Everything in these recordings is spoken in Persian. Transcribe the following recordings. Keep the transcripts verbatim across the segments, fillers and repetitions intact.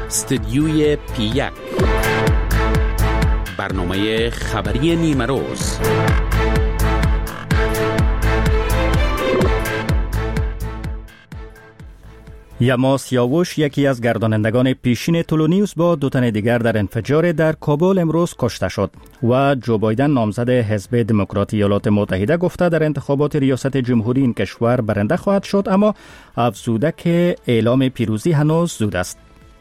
استدیوی پی یک، برنامه خبری نیمه روز. یما سیاوش، یکی از گردانندگان پیشین تلونیوس، با دو تن دیگر در انفجار در کابل امروز کشته شد و جو بایدن، نامزد حزب دموکراتی ایالات متحده، گفته در انتخابات ریاست جمهوری این کشور برنده خواهد شد، اما افزوده که اعلام پیروزی هنوز زود است.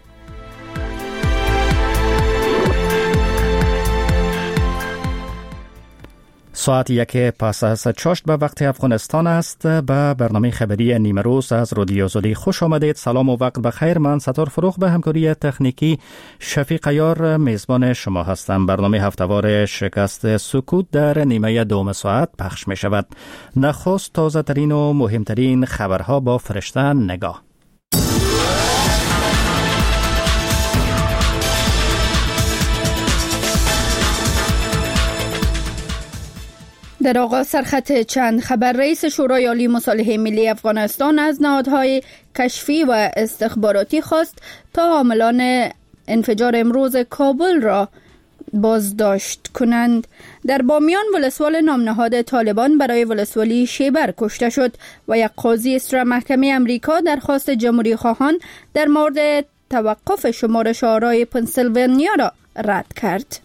ساعت یک پس از چاشت به وقت افغانستان است. به برنامه خبری نیمه روز از رادیو آزادی خوش آمدید. سلام و وقت بخیر. من ستار فروغ به همکاری تکنیکی شفیق عیار میزبان شما هستم. برنامه هفته‌وار شکست سکوت در نیمه دوم ساعت پخش می شود. نخست تازه ترین و مهمترین خبرها با فرشته نگاه. در آغاز سرخط چند خبر. رئیس شورای عالی مصالحه ملی افغانستان از نهادهای کشفی و استخباراتی خواست تا عاملان انفجار امروز کابل را بازداشت کنند. در بامیان ولسوال نامنهاد طالبان برای ولسوالی شیبر کشته شد و یک قاضی اصلاح محکمه امریکا درخواست جمهوری خواهان در مورد توقف شمارش آرای پنسیلوانیا را رد کرد.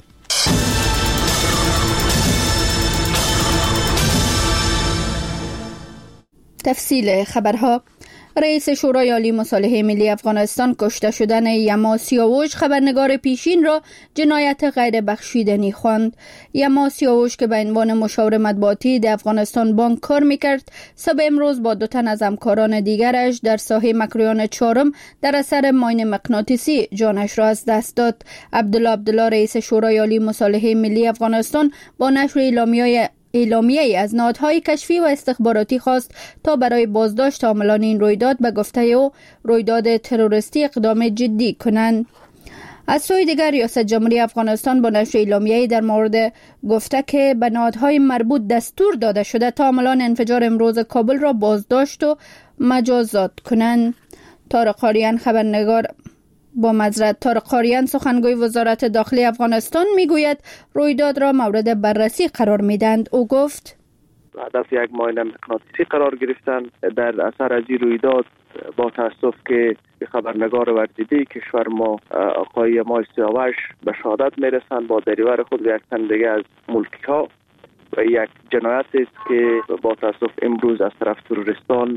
تفصیل خبرها. رئیس شورای عالی مصالحه ملی افغانستان کشته شدن یما سیاوش، خبرنگار پیشین، را جنایت غیر بخشیدنی خواند. یما سیاوش که به عنوان مشاور مطبوعاتی در افغانستان بانک کار میکرد، صبح امروز با دو تن از همکاران دیگرش در ساحه مکرویان چهارم در اثر ماین مغناطیسی جانش را از دست داد. عبدالله عبدالله، رئیس شورای عالی مصالحه ملی افغانستان، با نشر اعلامیه اعلامیه‌ای از نهادهای کشفی و استخباراتی خواست تا برای بازداشت عاملان این رویداد به گفته او رویداد تروریستی اقدام جدی کنند. از سوی دیگر ریاست جمهوری افغانستان با نشر اعلامیه‌ای در مورد گفته که به نهادهای مربوط دستور داده شده تا عاملان انفجار امروز کابل را بازداشت و مجازات کنند. طارق قاریان، خبرنگار با معذرت طارق قاریان سخنگوی وزارت داخلی افغانستان، میگوید رویداد را مورد بررسی قرار میدند. او گفت هدف یک ماین مغناطیسی قرار گرفتن در اثر از این رویداد. با تاسف که خبرنگار ورزیده کشور ما آقای یما سیاوش به شهادت میرسند با دریور خود و یک تن دیگه از ملکی ها و یک جنایت است که با تاسف امروز از طرف تروریستان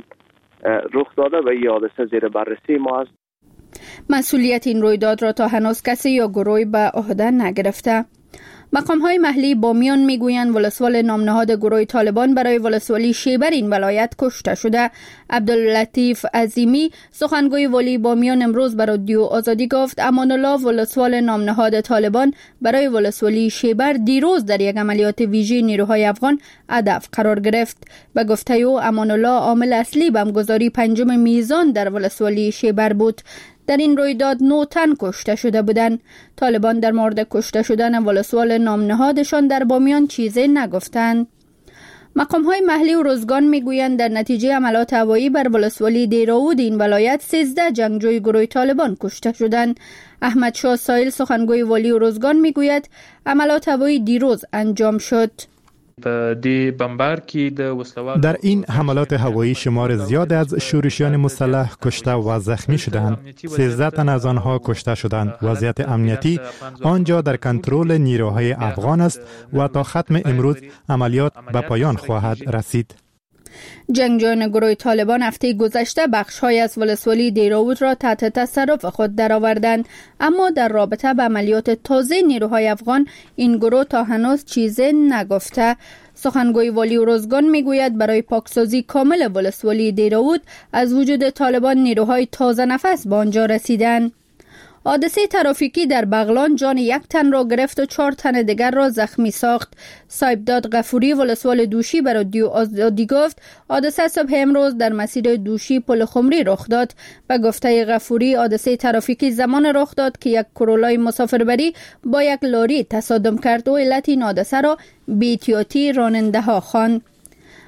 رخ داده و این حادثه زیر بررسی ما است. مسئولیت این رویداد را تا هنوز کسی یا گروهی به عهده نگرفته. مقام‌های محلی بامیان میگویند ولسوال نامنهاد گروه طالبان برای ولسوالی شیبر این ولایت کشته شده. عبداللطیف عظیمی، سخنگوی ولی بامیان، امروز به رادیو آزادی گفت امان الله، ولسوال نامنهاد طالبان برای ولسوالی شیبر، دیروز در یک عملیات ویژه نیروهای افغان هدف قرار گرفت. به گفته او امان الله عامل اصلی بمبگذاری پنجم میزان در ولسوالی شیبر بود. در این رویداد نه تن کشته شده بودند. طالبان در مورد کشته شدن ولسوال نامنهادشان در بامیان چیزی نگفتند. مقام‌های محلی و روزگان میگویند در نتیجه حملات هوایی بر ولسوالی دیراود این ولایت سیزده جنگجوی گروه طالبان کشته شدند. احمد شاه سایل، سخنگوی ولی و روزگان، میگوید حملات هوایی دیروز انجام شد. در این حملات هوایی شمار زیاد از شورشیان مسلح کشته و زخمی شدند. سیزده تن از آنها کشته شدند. وضعیت امنیتی آنجا در کنترل نیروهای افغان است و تا ختم امروز عملیات به پایان خواهد رسید. جنگجویان گروه طالبان هفته گذشته بخش‌های از ولسوالی دیراود را تحت تصرف خود درآوردند، اما در رابطه با عملیات تازه نیروهای افغان این گروه تا هنوز چیزی نگفته. سخنگوی ولی و روزگان میگوید برای پاکسازی کامل ولسوالی دیراود از وجود طالبان نیروهای تازه نفس به آنجا رسیدند. حادثه ترافیکی در بغلان جان یک تن را گرفت و چهار تن دیگر را زخمی ساخت. صاحبداد غفوری، ولسوال دوشی، بر رادیو آزادی گفت حادثه صبح امروز در مسیر دوشی پل خمری رخ داد. به گفته غفوری حادثه ترافیکی زمان رخ داد که یک کرولای مسافربری با یک لاری تصادم کرد و علت این حادثه را بی احتیاطی راننده ها خواند.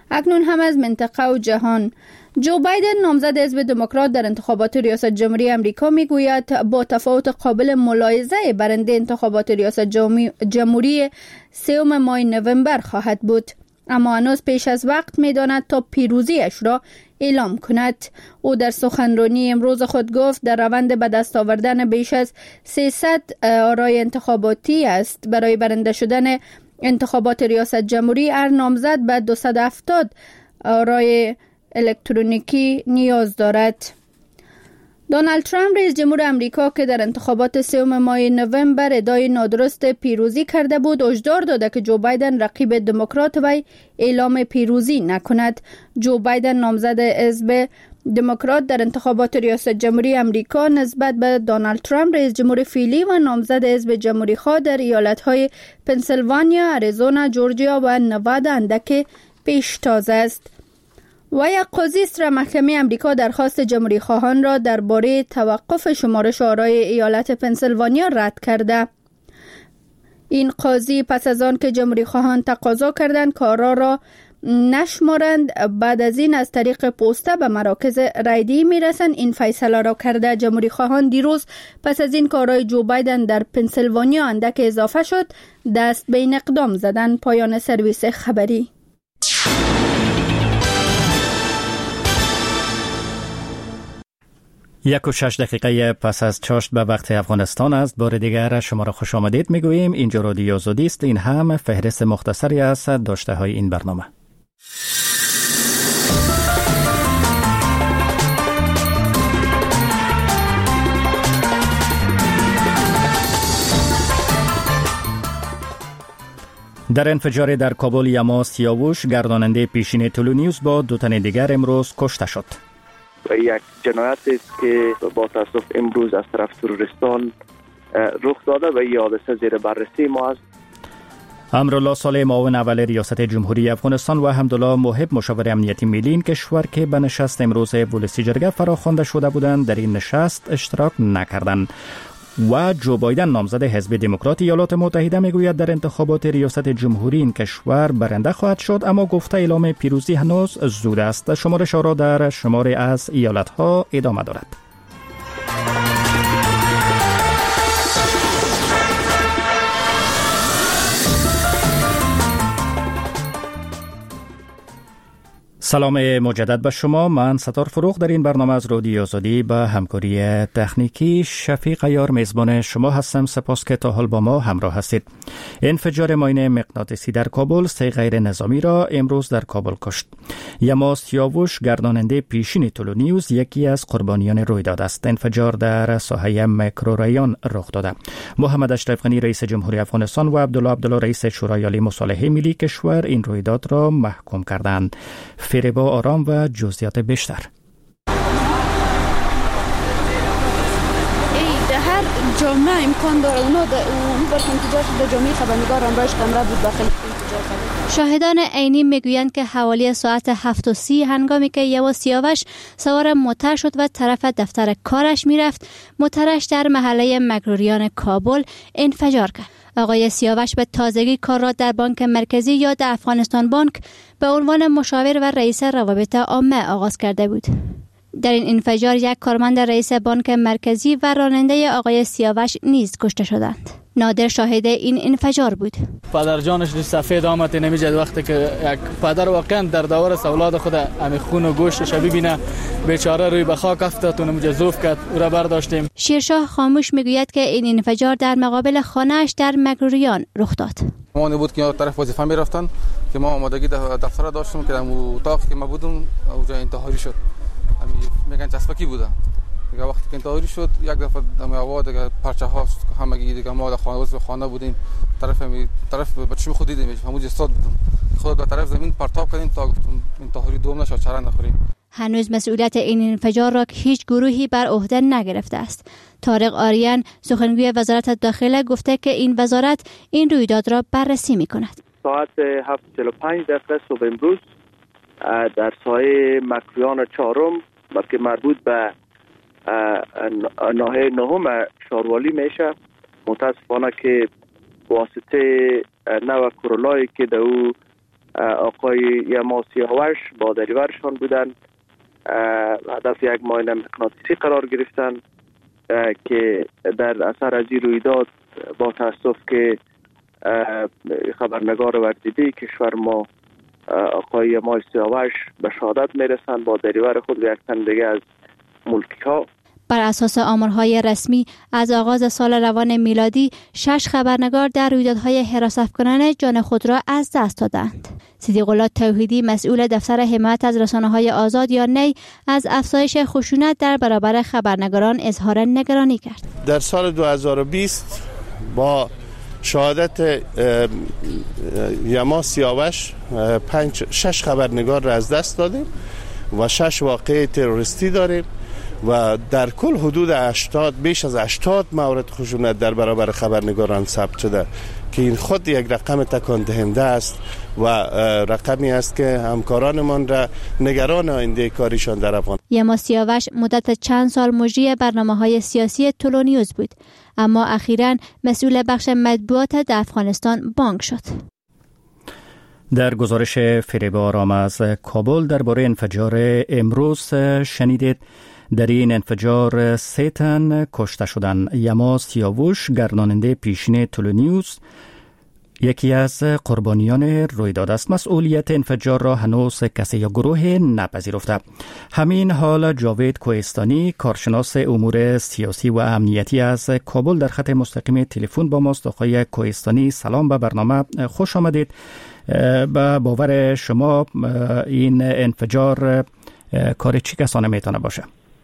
اکنون هم از منطقه و جهان. جو بایدن نامزد حزب دموکرات در انتخابات ریاست جمهوری امریکا میگوید با تفاوت قابل ملاحظه برنده انتخابات ریاست جمهوری سوم ماه نوامبر خواهد بود، اما هنوز پیش از وقت میداند تا پیروزیش را اعلام کند. او در سخنرانی امروز خود گفت در روند به دست آوردن بیش از سیصد آرای انتخاباتی است. برای برنده شدن انتخابات ریاست جمهوری هر نامزد به دویست و هفتاد آرای الکترونیکی نیاز دارد. دونالد ترامپ رئیس جمهور امریکا که در انتخابات سوم ماه نوامبر ادعای نادرست پیروزی کرده بود، هشدار داده که جو بایدن رقیب دموکرات وی اعلام پیروزی نکند. جو بایدن نامزد حزب دموکرات در انتخابات ریاست جمهوری امریکا نسبت به دونالد ترامپ رئیس جمهور فعلی و نامزد حزب جمهوری خواه در ایالت‌های پنسیلوانیا، اریزونا، جورجیا و نوادا اندک پیشتاز است. و یک قاضی را محکمه امریکا درخواست جمهوری خواهان را درباره توقف شمارش آرای ایالت پنسیلوانیا رد کرده. این قاضی پس از آن که جمهوری خواهان تقاضا کردند کارا را نشمارند، بعد از این از طریق پسته به مراکز رایدهی میرسند، این فیصله را کرده. جمهوری خواهان دیروز پس از این کارای جو بایدن در پنسیلوانیا اندک اضافه شد دست به این اقدام زدن. پایان سرویس خبری. یک و شش دقیقه پس از چاشت به وقت افغانستان است. بار دیگر شما را خوش آمدید میگوییم. اینجا رادیو آزادی است. این هم فهرست مختصری است داشته های این برنامه. در انفجار در کابل یما سیاوش گرداننده پیشین تلو نیوز با دو تن دیگر امروز کشته شد. یک جنایت است که با تاسف امروز از طرف تروریستان رخ داده و این حادثه زیر بررسی ما است. امرالله صالح معاون اول ریاست جمهوری افغانستان و حمدالله محب مشاور امنیتی ملی این کشور که به نشست امروز ولسی جرگه فراخوانده شده بودند در این نشست اشتراک نکردند. و جو بایدن نامزد حزب دموکرات ایالات متحده میگوید در انتخابات ریاست جمهوری این کشور برنده خواهد شد، اما گفته اعلام پیروزی هنوز زود است. شمارش را در شماری از ایالت‌ها ادامه دارد. سلام مجدد به شما. من ستار فروغ در این برنامه از رادیو آزادی با همکاری تکنیکی شفیق عیار میزبان شما هستم. سپاس که تا حال با ما همراه هستید. انفجار ماین مغناطیسی در کابل سه غیر نظامی را امروز در کابل کشت. یما سیاوش گرداننده پیشین تلو نیوز یکی از قربانیان رویداد است. انفجار در ساحه میکروریان رخ داده. محمد اشرف غنی رئیس جمهوری افغانستان و عبدالله عبدالله رئیس شورای عالی مصالحه ملی کشور این رویداد را محکوم کردند. فریبا آرام و جزئیات بیشتر. هر جامعه امکان داره اونا اون بار که انفجار شده جامعه خبرنگار همراهش کمره بود داخل انفجار شده. شاهدان عینی میگویند که حوالی ساعت هفت و سی هنگامی که یما سیاوش سوار موتر شد و طرف دفتر کارش میرفت، موترش در محله مکروریان کابل انفجار کرد. آقای سیاوش به تازگی کار را در بانک مرکزی یا در افغانستان بانک به عنوان مشاور و رئیس روابط عامه آغاز کرده بود. در این انفجار یک کارمند رئیس بانک مرکزی و راننده آقای سیاوش نیز کشته شدند. نادر شاهد این انفجار بود. پدر جانش در سفید آمد نمیجد وقتی که یک پدر واقعا در دور اولاد خود همین خون و گوشتش ببینه بیچاره روی به خاک افتاد و نمیجد زوف کرد او را برداشتیم. شیرشاه خاموش میگوید که این انفجار در مقابل خانه‌اش در مکروریان رخ داد. ما بود که طرف وظیفه میرفتن که ما آمادگی دفتر داشتیم که در اتاق که ما بودم اونجا انتحاری شد. میگن چسبکی بوده. دیگه وقتی که انتحاری شد یک دفعه دم هوا دیگه پرچه ها همگی دیگه ما در خانه واسه خانه بودیم. طرف می طرف بچه‌م خود دیدیم همون استاد بودم. خود به طرف زمین پرتاب کردیم تا انتحاری دوم نشه چرا نخوریم. هنوز مسئولیت این انفجار را هیچ گروهی بر عهده نگرفته است. طارق آریان سخنگوی وزارت داخله گفته که این وزارت این رویداد را بررسی می‌کند. ساعت هفت و چهل و پنج دقیقه صبح امروز در سایه مکروریان چهارم که مربوط به ناحیه نهم شاروالی میشه، متاسفانه که واسطه نو کرولایی که در او آقای یما سیاوش با دریورشان بودند. هدف یک ماین مغناطیسی قرار گرفتن که در اثر از این رویداد با تاسف که خبرنگار وردیده کشور ما آقای یما سیاوش به شهادت میرسند با دریور خود و یک تن دیگه از ملکی ها. بر اساس آمارهای رسمی از آغاز سال روان میلادی شش خبرنگار در رویدادهای حراست کننده جان خود را از دست دادند. صدیق الله توحیدی مسئول دفتر حمایت از رسانه‌های آزاد یا نی از افزایش خشونت در برابر خبرنگاران اظهار نگرانی کرد. در سال دو هزار و بیست با شهادت یما سیاوش پنج شش خبرنگار را از دست دادیم و شش واقعه تروریستی داریم و در کل حدود هشتاد بیش از هشتاد مورد خشونت در برابر خبرنگاران ثبت شده که این خود یک رقم تکان دهنده است و رقمی است که همکارانمان را نگران آینده کاریشان در افغانستان. یما سیاوش مدت چند سال مجری برنامه‌های سیاسی تلونیوز بود، اما اخیراً مسئول بخش مطبوعات در افغانستان بانک شد. در گزارش فریب آرام از کابل درباره انفجار امروز شنیدید. در این انفجار سه تن کشته شدند. یما سیاوش گرداننده پیشین تلونیوز یکی از قربانیان رویداد است. مسئولیت انفجار را هنوز کسی یا گروه نپذیرفته. همین حال جاوید کوهستانی کارشناس امور سیاسی و امنیتی از کابل در خط مستقیم تلفن با ماست. آقای کوهستانی سلام به برنامه، خوش آمدید. به باور شما این انفجار کار چی کسانه میتونه باشه؟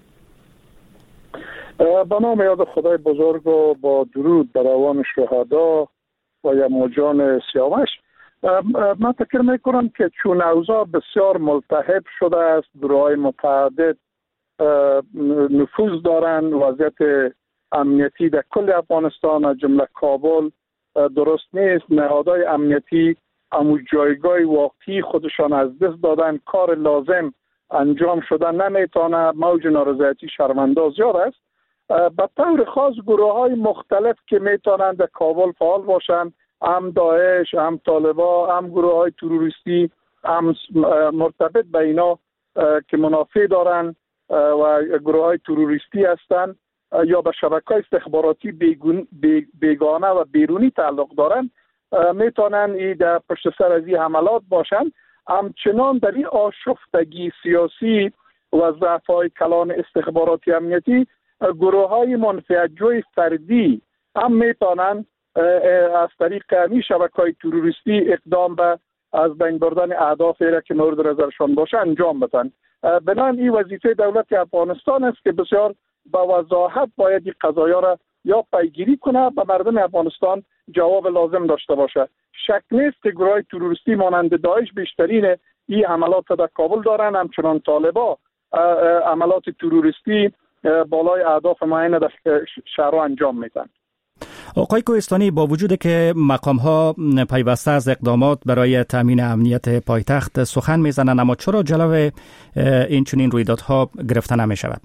به نام یاد خدای بزرگ و با درود بر روان شهدا و یما جان سیاوش، من فکر میکنم که چون اوضاع بسیار ملتهب شده است، گروه‌های متعدد نفوذ دارند، وضعیت امنیتی در کل افغانستان از جمله کابل درست نیست، نهادهای امنیتی امو جایگاه واقعی خودشان از دست دادن، کار لازم انجام شدن نمیتونه، موج نارضایتی شرمنده زیاد است. به طور خاص گروه های مختلف که میتونند در کابل فعال باشند، هم داعش، هم طالبا، هم گروه های تروریستی، هم مرتبط به اینا که منافع دارند و گروه های تروریستی هستند یا به شبکه های استخباراتی بیگانه و بیرونی تعلق دارند، میتونن ای در پشت سر از این حملات باشند. همچنان در این آشفتگی سیاسی و ضعف‌های کلان استخباراتی امنیتی، گروه های منفعت‌جوی فردی هم میتونن از طریق همین شبکه‌های تروریستی اقدام به از بین بردن اهدافی را که مورد نظرشان باشه انجام بدن. بنابراین این وظیفه دولت افغانستان است که بسیار با وضاحت باید این قضایا را یا پیگیری کنه، به مردم افغانستان جواب لازم داشته باشه. شک نیست که گروه تروریستی مانند داعش بیشترین این عملات در کابل دارن، همچنان طالبا عملات تروریستی بالای اهداف معین در شهرها انجام میدن. آقای کوهستانی، با وجود که مقام ها پیوسته از اقدامات برای تامین امنیت پایتخت سخن میزنند، اما چرا جلو این چنین رویدادها گرفته نمی شود؟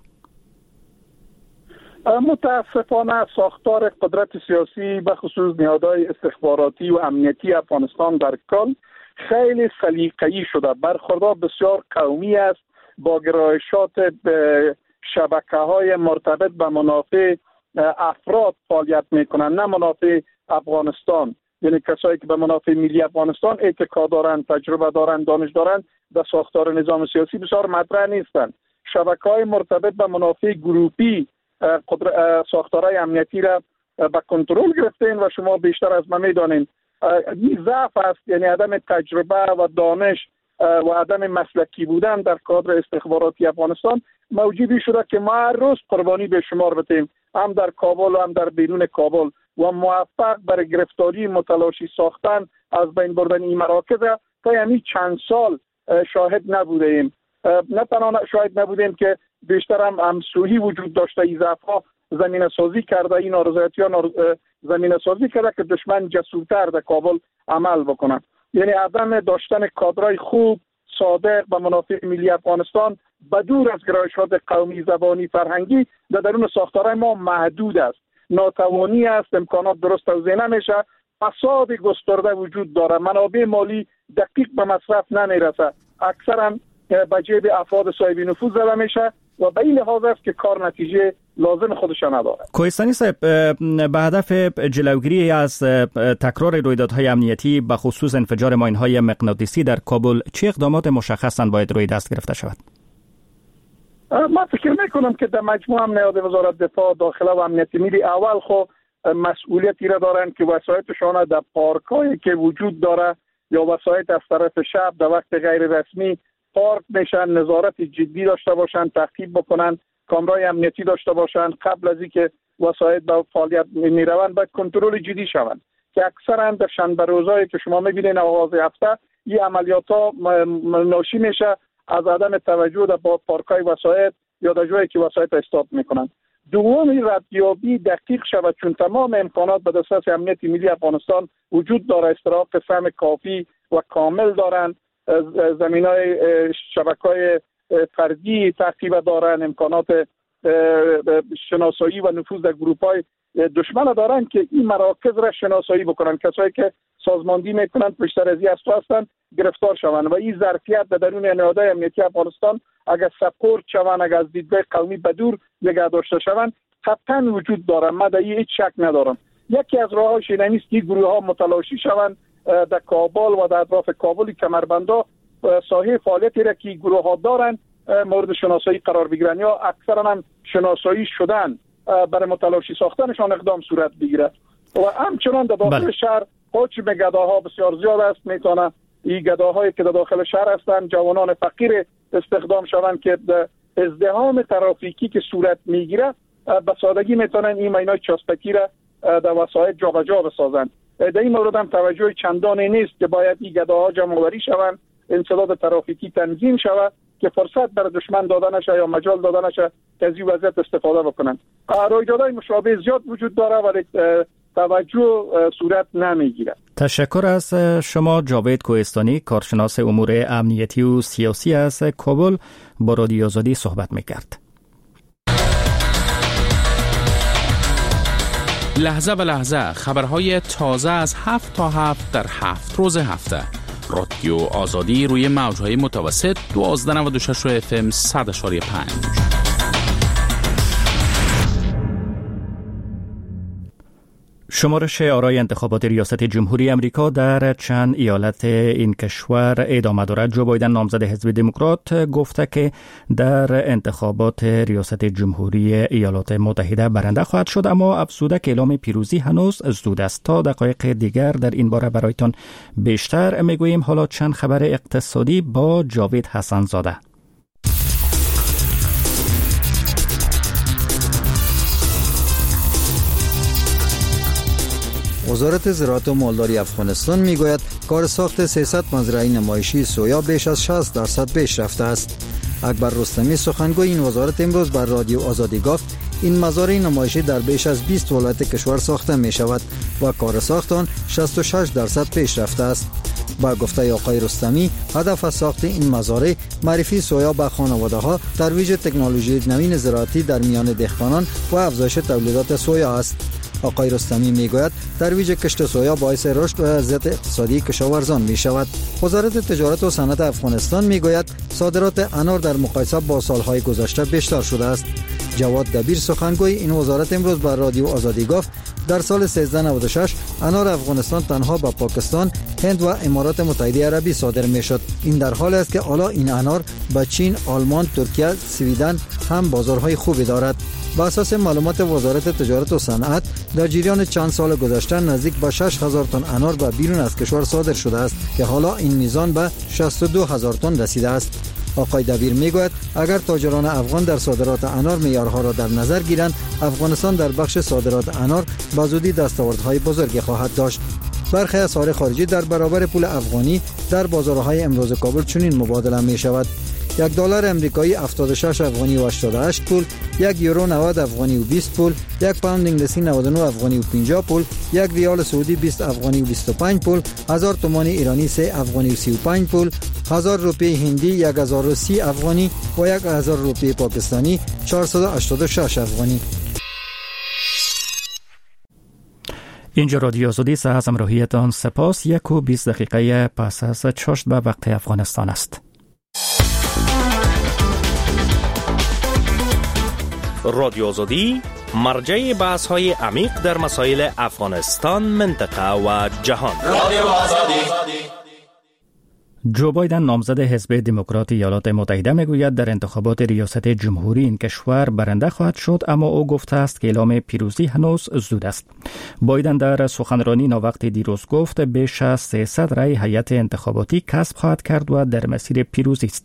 متاسفانه ساختار قدرت سیاسی به خصوص نهادهای استخباراتی و امنیتی افغانستان در کل خیلی سلیقه‌ای شده، برخوردار بسیار قومی است، با گرایشات به شبکه‌های مرتبط به منافع افراد فعالیت میکنن، نه منافع افغانستان. یعنی کسایی که به منافع ملی افغانستان اعتقاد دارند، تجربه دارند، دانش دارند، در ساختار نظام سیاسی بسیار مطرح نیستند. شبکه‌های مرتبط به منافع گروپی ساختارهای امنیتی را به کنترل گرفتین و شما بیشتر از من میدانین این ضعف است، یعنی عدم تجربه و دانش و عدم مسلکی بودن در کادر استخباراتی افغانستان موجودی شده که ما هر روز قربانی به شمار بتیم، هم در کابل و هم در بیرون کابل، و موفق برای گرفتاری متلاشی ساختن از بین بردن این مراکز تا یعنی چند سال شاهد نبوده ایم. نه تنها شاهد نبودیم که بیشتر هم همسویی وجود داشته، این ضعف‌ها زمینه سازی کرده، این نارضایتی‌ها زمینه سازی کرده که دشمن جسورتر در کابل عمل بکنه. یعنی عدم داشتن کادرای خوب صادق به منافع ملی افغانستان بدور از گرایشات قومی، زبانی، فرهنگی در درون ساختارهای ما محدود است، ناتوانی است، امکانات درست توزیع نمیشه، فساد گسترده وجود داره، منابع مالی دقیق به مصرف نمیرسه، اکثرا به جیب افراد صاحب نفوذ زده میشه و به این لحاظ است که کار نتیجه لازم خودش نداره. کوهستانی صاحب، به هدف جلوگیری از تکرار رویدادهای امنیتی به خصوص انفجار ماین‌های مغناطیسی در کابل چه اقدامات مشخصاً باید روی دست گرفته شود؟ من فکر میکنم که در مجموع امنیت وزارت دفاع، داخله و امنیت ملی اول خو مسئولیتی را دارند که وسایتشان در پارکایی که وجود داره یا وسایت از طرف شب در وقت غیر رسمی پارک میشن، نظارت جدی داشته باشند، تعقیب بکنن، کامرای امنیتی داشته باشند. قبل از اینکه وسایت به فعالیت میروند باید کنترل جدی شوند که اکثرا در شنبه روزایی که شما میبینین آغاز هفته این عملیات ها ناشی میشه از عدم توجه در پارکای وسایت یا در جایی که وسایت استاپ میکنن. دومی ردیابی دقیق شود، چون تمام امکانات به دسترس امنیت ملی افغانستان وجود داره، استراق فهم کافی و کامل دارند، زمینای شبکه‌های فردی تعقیب دارن، امکانات شناسایی و نفوذ در گروپ‌های دشمن دارن که این مراکز را شناسایی بکنن، کسایی که سازماندهی میکنن پشت سر از این هستن گرفتار شوند و این ظرفیت در درون نهادهای امنیتی افغانستان اگر سپورت شوند، اگر از دیدگاه قومی به دور نگه داشته شوند قطعا وجود دارن. من در این هیچ شک ندارم. یکی از راه‌هاش این است که گروه ها متلاشی شوند در کابل و در اطراف کابل، کمربندا ساحه فعالیتی را که گروه ها دارن مورد شناسایی قرار بگیرن یا اکثرا هم شناسایی شدن برای متلاشی ساختنشان اقدام صورت بگیرد. و همچنان در داخل بله. شهر حجم گداها بسیار زیاد است، میتونه این گداهایی که در داخل شهر هستند جوانان فقیر استخدام شوند که ازدحام ترافیکی که صورت میگیره به سادگی میتونن این مینای چاستکی را در وسایط جابجا بسازند. در این مورد هم توجه چندانی نیست که باید این گداها جمع آوری شوند، انسداد ترافیکی تنظیم شود که فرصت بر دشمن داده نشه یا مجال داده نشه که از این وضعیت استفاده بکنن. رویدادهای مشابه زیاد وجود داره ولی توجه صورت نمیگیره. تشکر از شما جاوید کوهستانی، کارشناس امور امنیتی و سیاسی از کابل، با رادیو آزادی صحبت میکرد. لحظه به لحظه خبرهای تازه از هفت تا هفت در هفت روز هفته. رادیو آزادی روی موجهای متوسط دوازده نود و شش اف ام صد اشاری پنج. شمارش آرای انتخابات ریاست جمهوری امریکا در چند ایالت این کشور ادامه دارد. جو بایدن نامزد حزب دموکرات گفته که در انتخابات ریاست جمهوری ایالات متحده برنده خواهد شد، اما افزوده که اعلام پیروزی هنوز زود است. تا دقایق دیگر در این باره برایتان بیشتر میگوییم. حالا چند خبر اقتصادی با جاوید حسن زاده. وزارت زراعت و مالداری افغانستان میگوید کار ساخت سیصد مزرعه نمایشی سویا بیش از شصت درصد پیش رفته است. اکبر رستمی سخنگوی این وزارت امروز بر رادیو آزادی گفت این مزارع نمایشی در بیش از بیست ولایت کشور ساخته می شود و کار ساخت آن شصت و شش درصد پیش رفته است. با گفته آقای رستمی هدف از ساخت این مزارع معرفی سویا به خانواده ها، ترویج تکنولوژی نوین زراعتی در میان دهقانان و افزایش تولیدات سویا است. آقای رستمی میگوید ترویج کشت سویا باعث رشد و عزت اقتصادی کشاورزان می شود. وزارت تجارت و صنعت افغانستان میگوید صادرات انار در مقایسه با سالهای گذشته بیشتر شده است. جواد دبیر سخنگوی این وزارت امروز بر رادیو آزادی گفت در سال سیزده نود و شش انار افغانستان تنها به پاکستان، هند و امارات متحده عربی صادر می شد. این در حال است که حالا این انار به چین، آلمان، ترکیه، سویدن هم بازارهای خوبی دارد. با اساس معلومات وزارت تجارت و صنعت در جریان چند سال گذشته نزدیک به شش هزار تن انار به بیرون از کشور صادر شده است که حالا این میزان به شصت و دو هزار تن رسیده است. آقای دبیر میگوید اگر تاجران افغان در صادرات انار معیارها را در نظر گیرند، افغانستان در بخش صادرات انار به زودی دستاوردهای بزرگی خواهد داشت. برخی اسعار خارجی در برابر پول افغانی در بازارهای امروز کابل چنین مبادله می شود: یک دلار امریکایی هفتاد و شش افغانی و هشتاد و هشت پول، یک یورو نود افغانی و بیست پول، یک پوند انگلیسی نود و نه افغانی و پنجاه پول، یک ریال سعودی بیست افغانی و بیست و پنج پول، هزار تومان ایرانی سه افغانی و سی و پنج پول، هزار روپیه هندی یک هزار و سی افغانی و یک هزار روپیه پاکستانی چهارصد و هشتاد و شش افغانی. اینجا رادیو آزادی است. از همراهیتان سپاس. یک و بیست دقیقه پس از چاشت به وقت افغانستان است. رادیو آزادی مرجع بحث های عمیق در مسائل افغانستان، منطقه و جهان. رادیو آزادی. جو بایدن نامزد حزب دموکرات ایالات متحده میگوید در انتخابات ریاست جمهوری این کشور برنده خواهد شد، اما او گفته است که اعلام پیروزی هنوز زود است. بایدن در سخنرانی ناوقت دیروز گفت بیش از سیصد رای هیئت انتخاباتی کسب خواهد کرد و در مسیر پیروزی است.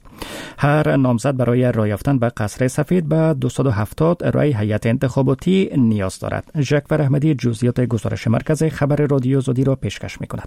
هر نامزد برای رای یافتن به قصر سفید به دویست و هفتاد رای هیئت انتخاباتی نیاز دارد. ژکور احمدی جزئیات گزارش مرکز خبر رادیو آزادی را پیشکش می‌کند.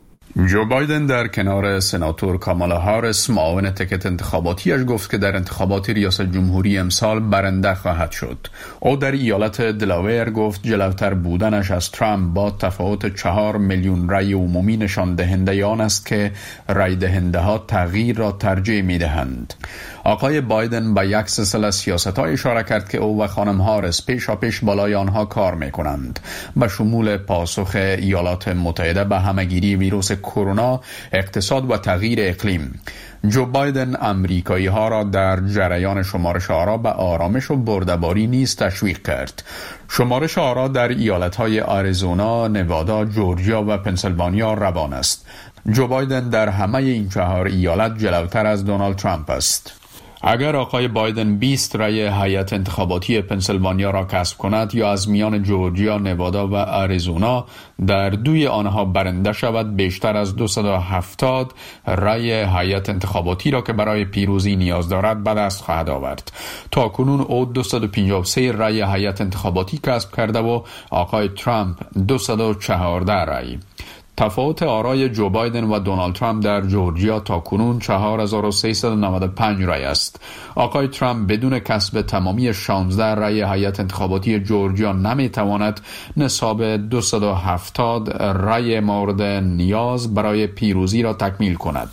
جو بایدن در کنار سناتور کامالا هاریس معاون تکت انتخاباتیش گفت که در انتخابات ریاست جمهوری امسال برنده خواهد شد. او در ایالت دلاویر گفت جلوتر بودنش از ترامپ با تفاوت چهار میلیون رای عمومی نشان دهنده آن است که رای دهنده ها تغییر را ترجیح می دهند. آقای بایدن به یک سلسله سیاست‌ها اشاره کرد که او و خانم هاریس پیشا پیش بالای آنها کار می کنند، به شمول پاسخ ایالات متحده به همهگیری ویروس کرونا، اقتصاد و تغییر اقلیم. جو بایدن امریکایی ها را در جریان شمارش آرا به آرامش و برده‌باری نیز تشویق کرد. شمارش آرا در ایالت های آریزونا، نوادا، جورجیا و پنسیلوانیا روان است. جو بایدن در همه این چهار ایالت جلوتر از دونالد ترامپ است. اگر آقای بایدن بیست رای هیئت انتخاباتی پنسیلوانیا را کسب کند یا از میان جورجیا، نوادا و آریزونا در دوی آنها برنده شود، بیشتر از دویست و هفتاد رای هیئت انتخاباتی را که برای پیروزی نیاز دارد به دست خواهد آورد. تا کنون او دویست و پنجاه و سه رای هیئت انتخاباتی کسب کرده و آقای ترامپ دویست و چهارده رای. تفاوت آرای جو بایدن و دونالد ترامپ در جورجیا تا کنون چهار هزار و سیصد و نود و پنج رای است. آقای ترامپ بدون کسب تمامی شانزده رای هیئت انتخاباتی جورجیا نمیتواند نصاب دویست و هفتاد رای مورد نیاز برای پیروزی را تکمیل کند.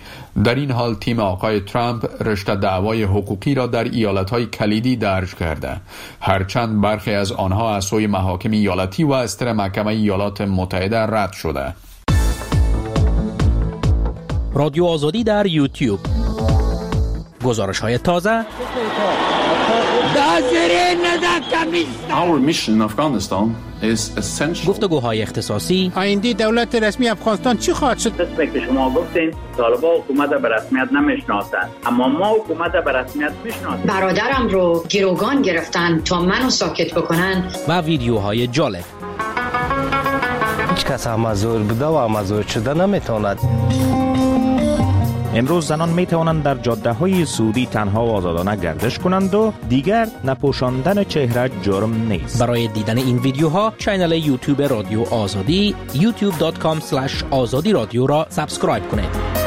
در این حال تیم آقای ترامپ رشته دعوای حقوقی را در ایالت‌های کلیدی درج کرده، هرچند برخی از آنها از سوی محاکم ایالتی و استر محکمه ایالات متحده رد شده. رادیو آزادی در یوتیوب. گزارش‌های تازه. Our mission in Afghanistan is essential. گفتگوهای اختصاصی. آینده دولت رسمی افغانستان چی خواهد شد؟ دست که شما گفتین طالبان حکومت به رسمیت نمیشناسند، اما ما حکومت به رسمیت میشناسیم. برادرم رو گروگان گرفتن تا منو ساکت بکنن. و ویدیوهای جالب. هیچ کس امازور بوده و امازور شده نمیتواند. امروز زنان می توانند در جاده های سعودی تنها و آزادانه گردش کنند و دیگر نپوشاندن چهره جرم نیست. برای دیدن این ویدیوها کانال یوتیوب رادیو آزادی یوتیوب دات کام اسلش آزادی رادیو را سابسکرایب کنید.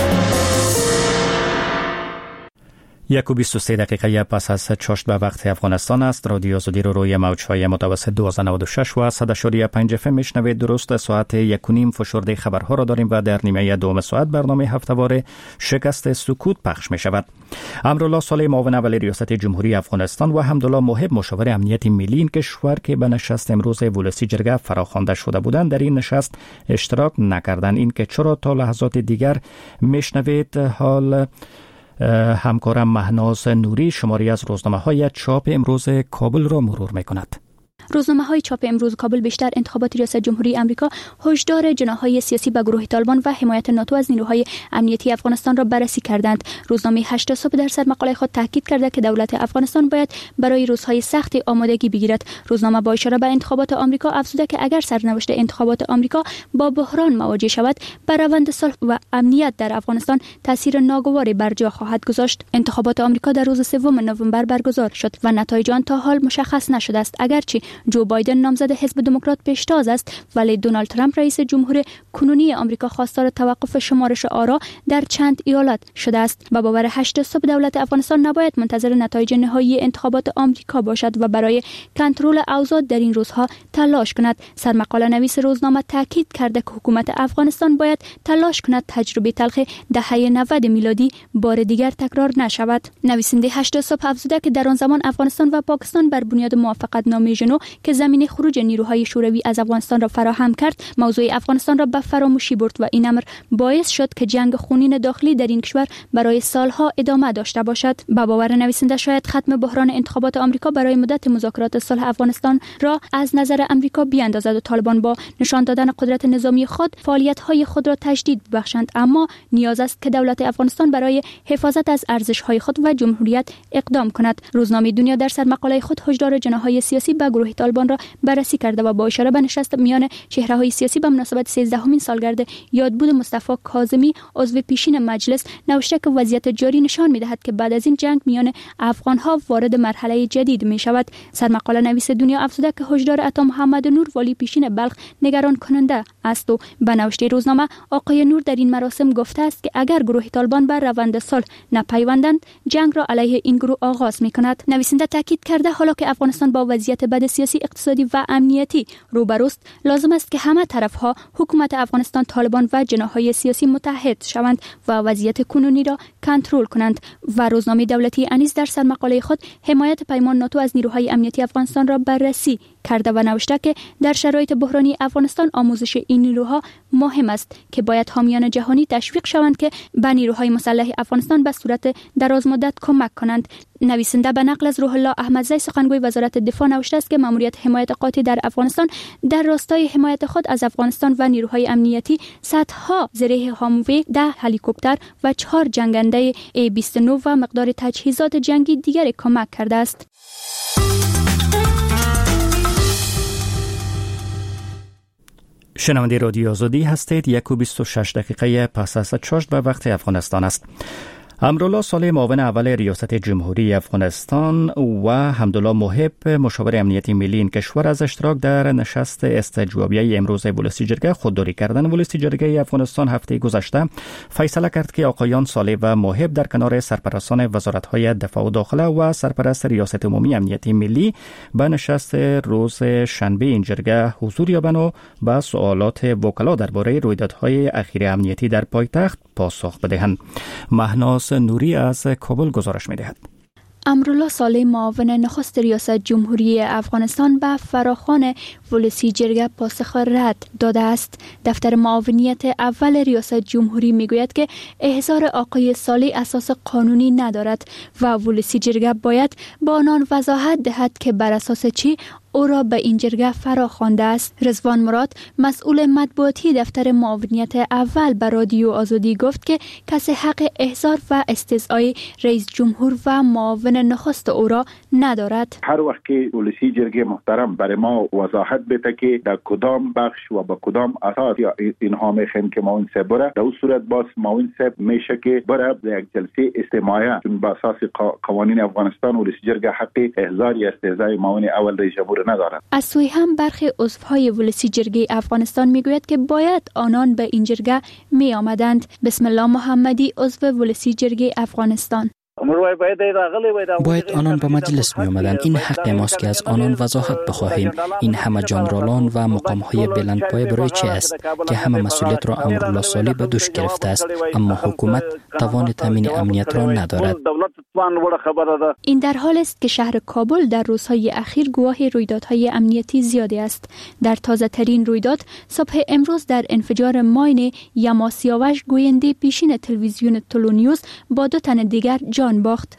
یک و بیست و سه دقیقه پس از چاشت به وقت افغانستان است. رادیو آزادی رو روی موج‌های متوسط دویست و نود و شش و صد و شش و پنج اف ام میشنوید. درست ساعت یک و نیم فشرده خبرها را داریم و در نیمه دوم ساعت برنامه هفته‌وار شکست سکوت پخش می شود. امرالله صالح معاون اول ریاست جمهوری افغانستان و حمدالله محب مشاور امنیت ملی این کشور که به نشست امروز ولسی جرگه فراخوانده شده بودند در این نشست اشتراک نکردند. این که چرا تا لحظات دیگر میشنوید. حال همکارم مهناز نوری شماری از روزنامه‌های چاپ امروز کابل را مرور می‌کند. روزنامه‌های چاپ امروز کابل بیشتر انتخابات ریاست جمهوری آمریکا هشدار جناح‌های سیاسی به گروه طالبان و حمایت ناتو از نیروهای امنیتی افغانستان را بررسی کردند. روزنامه هشت صبح در سرمقاله خود تاکید کرده که دولت افغانستان باید برای روزهای سخت آمادگی بگیرد. روزنامه با اشاره به انتخابات آمریکا افزوده که اگر سرنوشت انتخابات آمریکا با بحران مواجه شود، بر روند صلح و امنیت در افغانستان تاثیر ناگواری بر جا خواهد گذاشت. انتخابات آمریکا در روز سوم نوامبر برگزار شد و نتایج آن تا حال مشخص نشده است. اگرچه جو بایدن نامزد حزب دموکرات پیشتاز است، ولی دونالد ترامپ رئیس جمهور کنونی آمریکا خواستار توقف شمارش آرا در چند ایالت شده است. با باور هشت صبح دولت افغانستان نباید منتظر نتایج نهایی انتخابات آمریکا باشد و برای کنترل اوضاع در این روزها تلاش کند. سرمقاله نویس روزنامه تاکید کرده که حکومت افغانستان باید تلاش کند تجربه تلخ دهه نود میلادی بار دیگر تکرار نشود. نویسنده هشت صبح افزوده که در آن زمان افغانستان و پاکستان بر بنیاد موافقت نامه ژنو که زمینه خروج نیروهای شوروی از افغانستان را فراهم کرد، موضوع افغانستان را به فراموشی برد و این امر باعث شد که جنگ خونین داخلی در این کشور برای سالها ادامه داشته باشد. با باور نویسنده شاید ختم بحران انتخابات آمریکا برای مدت مذاکرات صلح افغانستان را از نظر آمریکا بیاندازد و طالبان با نشان دادن قدرت نظامی خود فعالیت‌های خود را تجدید ببخشند، اما نیاز است که دولت افغانستان برای حفاظت از ارزش‌های خود و جمهوریت اقدام کند. روزنامه دنیا در سرمقاله خود هشدار جناح‌های سیاسی به گروه طالبان را بررسی کرده و با اشاره به نشست میان چهره‌های سیاسی به مناسبت سیزدهمین سالگرد یادبود مصطفی کاظمی عضو پیشین مجلس نوشته که وضعیت جاری نشان می‌دهد که بعد از این جنگ میان افغان‌ها وارد مرحله جدید می‌شود. سرمقاله نویس دنیا افزوده که هشدار عطا محمد نور والی پیشین بلخ نگران کننده است و به نوشته روزنامه آقای نور در این مراسم گفته است که اگر گروه طالبان بر روند صلح نپیوندند جنگ را علیه این گروه آغاز می‌کند. نویسنده تاکید کرده حالا که افغانستان با وضعیت بد سیاسی، اقتصادی و امنیتی روبروست، لازم است که همه طرف‌ها، حکومت افغانستان، طالبان و جناح‌های سیاسی متحد شوند و وضعیت کنونی را کنترل کنند. و روزنامه دولتی انیس در سرمقاله خود حمایت پیمان ناتو از نیروهای امنیتی افغانستان را بررسی کرده و نوشته که در شرایط بحرانی افغانستان آموزش این نیروها مهم است که باید حامیان جهانی تشویق شوند که به نیروهای مسلح افغانستان به صورت درازمدت کمک کنند. نویسنده به نقل از روح الله احمدزی سخنگوی وزارت دفاع نوشته است که ماموریت حمایت قاطع در افغانستان در راستای حمایت خود از افغانستان و نیروهای امنیتی صدها زره هاموی، ده هلیکوپتر و چهار جنگنده ای بیست و نه و مقدار تجهیزات جنگی دیگر کمک کرده است. شنونده رادیو آزادی هستید. یک و بیست و شش دقیقه پس از چاشت به وقت افغانستان است. امرالله صالح معاون اول ریاست جمهوری افغانستان و حمدالله محب مشاور امنیتی ملی این کشور از اشتراک در نشست استجوابیه امروز ولسی جرگه خودداری کردند. ولسی جرگه افغانستان هفته گذشته فیصله کرد که آقایان صالح و محب در کنار سرپرستان وزارت‌های دفاع و داخله و سرپرست ریاست عمومی امنیتی ملی به نشست روز شنبه این جرگه حضور یابند و به سوالات وکلا درباره رویدادهای اخیر امنیتی در پایتخت پاسخ بدهند. مهناز نوری از کابل گزارش می‌دهد. امرالله صالح معاون نخست ریاست جمهوری افغانستان به فراخوان ولسی جرگه پاسخ رد داده است. دفتر معاونیت اول ریاست جمهوری میگوید که احضار آقای صالح اساس قانونی ندارد و ولسی جرگه باید با آنان وضاحت دهد که بر اساس چی او را به این جرگه فرا خوانده است. رضوان مراد مسئول مطبوعاتی دفتر معاونیت اول به رادیو آزادی گفت که کسی حق احضار و استدعای رئیس جمهور و معاون نخست او را ندارد. هر وقت که ولسی جرگه محترم برای ما وضاحت بده که در کدام بخش و با کدام اساس یا اینها میخوایم که معاون صاحب بره، در اون صورت باز معاون صاحب میشه که بره در یک جلسه استماعیه، چون با اساس قوانین افغانستان ولسی جرگه حق احضار یا استدعای معاون اول رئیس جمهور ندارد. از سوی هم برخی عضوهای ولسی جرگه افغانستان میگوید که باید آنان به این جرگه می آمدند. بسم الله محمدی عضو ولسی جرگه افغانستان: باید آنان به مجلس می آمدند. این حق ماست که از آنان وضاحت بخواهیم. این همه جنرالان و مقام های بلندپایه برای چه است که همه مسئولیت را امرالله صالح به دوش گرفته است، اما حکومت توان تامین امنیت را ندارد. این در حال است که شهر کابل در روزهای اخیر گواه رویدادهای امنیتی زیادی است. در تازه ترین رویداد صبح امروز در انفجار ماین یما سیاوش گوینده پیشین تلویزیون تلونیوز با دو تن دیگر جان باخت.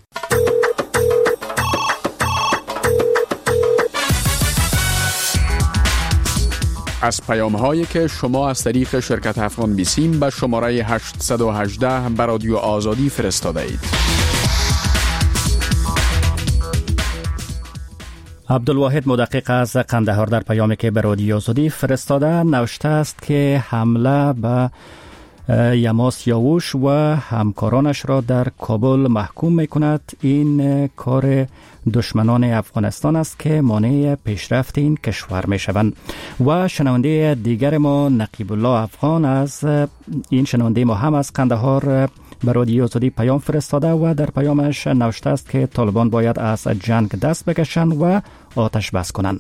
از پیام هایی که شما از طریق شرکت افغان بیسیم به شماره هشت یک هشت به رادیو آزادی فرستاده اید. عبدالواحد مدقق از قندهار در پیامی که به رادیو آزادی فرستاده نوشته است که حمله به یما سیاوش و همکارانش را در کابل محکوم می کند. این کار دشمنان افغانستان است که مانع پیشرفت این کشور می شوند. و شنونده دیگر ما نقیب الله افغان از این شنونده ما هم از قندهار به رادیو آزادی پیام فرستاده و در پیامش نوشته است که طالبان باید از جنگ دست بکشند و آتش بس کنند.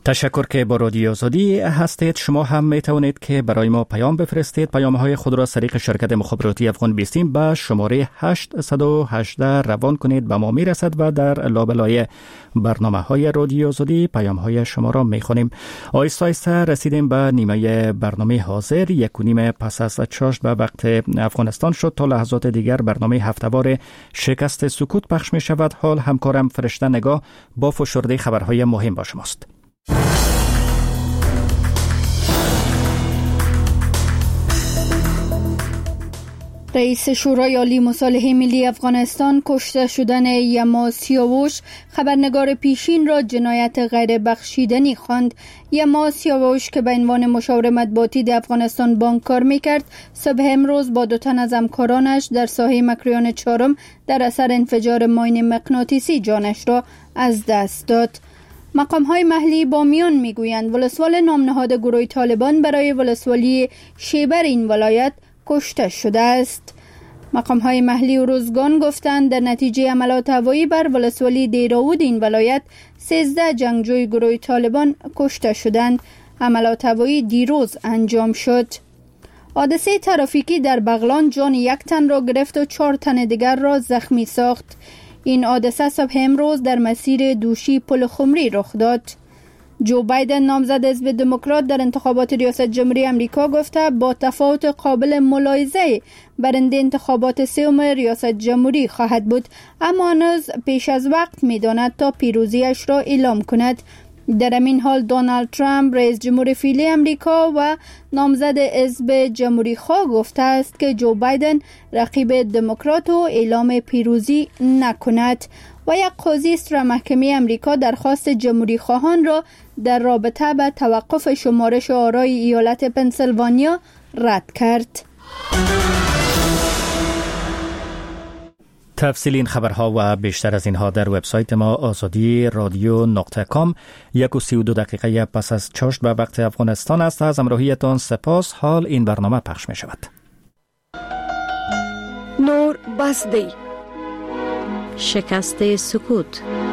تشکر که با رادیو آزادی هستید. شما هم می توانید که برای ما پیام بفرستید. پیام های خود را از طریق شرکت مخابراتی افغان بیستیم به شماره هشت یک هشت روان کنید، به ما می رسد و در لابلای برنامه های رادیو آزادی پیام های شما را می خونیم. آیسته آیسته رسیدیم به نیمه برنامه حاضر. یک و نیم پس از چاشت به وقت افغانستان شد. تا لحظات دیگر برنامه هفته‌وار شکست سکوت پخش می شود. حال همکارم فرشته نگاه با فشرده خبرهای مهم با شماست. رئیس شورای عالی مصالحه ملی افغانستان کشته شدن یما سیاوش خبرنگار پیشین را جنایت غیر بخشیدنی خواند. یما سیاوش که به عنوان مشاور مطبوعاتی در افغانستان بانک کار میکرد، صبح امروز با دو تن از همکارانش در ساحه مکریان چهارم در اثر انفجار ماین مغناطیسی جانش را از دست داد. مقام های محلی بامیان میگویند ولسوال نام نهاد گروه طالبان برای ولسوالی شیبر این ولایت کشته شده است. مقام های محلی و روزگان گفتند در نتیجه حملات هوایی بر ولسوالی دیراود این ولایت سیزده جنگجوی گروه طالبان کشته شدند. حملات هوایی دیروز انجام شد. حادثه ترافیکی در بغلان جان یک تن را گرفت و چهار تن دیگر را زخمی ساخت. این حادثه صبح امروز در مسیر دوشی پل خمری رخ داد. جو بایدن نامزد حزب دموکرات در انتخابات ریاست جمهوری امریکا گفته با تفاوت قابل ملاحظه برنده انتخابات سوم ریاست جمهوری خواهد بود، اما هنوز پیش از وقت می‌داند تا پیروزیش را اعلام کند. در همین حال دونالد ترامپ رئیس جمهور فعلی امریکا و نامزد حزب جمهوری خواه گفته است که جو بایدن رقیب دموکرات و اعلام پیروزی نکند. و یک قاضی استرا محکمه امریکا درخواست جمهوری خواهان را در رابطه با توقف شمارش آرای ایالت پنسیلوانیا رد کرد. تفصیل این خبرها و بیشتر از اینها در وبسایت ما آزادی رادیو نقطه کام. یک و سی و دو دقیقه پس از چاشت به وقت افغانستان است. از همراهیتان سپاس. حال این برنامه پخش می شود. نور بسدی شکست سکوت.